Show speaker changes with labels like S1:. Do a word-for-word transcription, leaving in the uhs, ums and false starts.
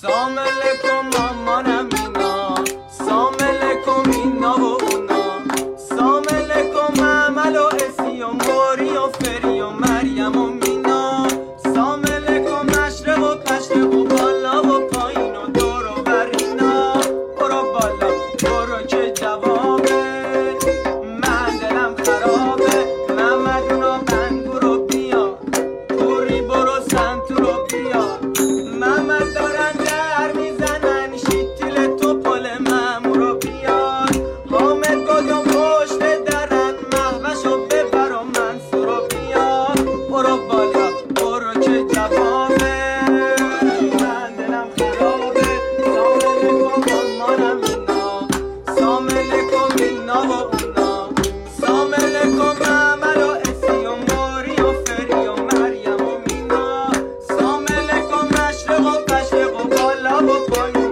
S1: ساملکم مامانم اینا، ساملکم اینا و اونا، ساملکم عمل و اسی و موری و فری و مریم و مینا، ساملکم مشرق و پشرق و بالا و پایین و دور و برینا. برو بالا برو که جوابه، من دلم خرابه. محمدونا بنگو رو بیا، پوری برو سنتو رو بیا. محمد دارن در میزنن، شیطیل تو پل مامو رو بیار. حامد گدام پشت درن، محوشو ببر و منصور رو بیار. برو بالا برو که جوابه، من دلم خرابه. ساملکم مامانم اینا، ساملکم اینا و اونا، ساملکم عمل و اسی و موری و فری و مریم و مینا، ساملکم مشرق و پشرق و بالا و پایین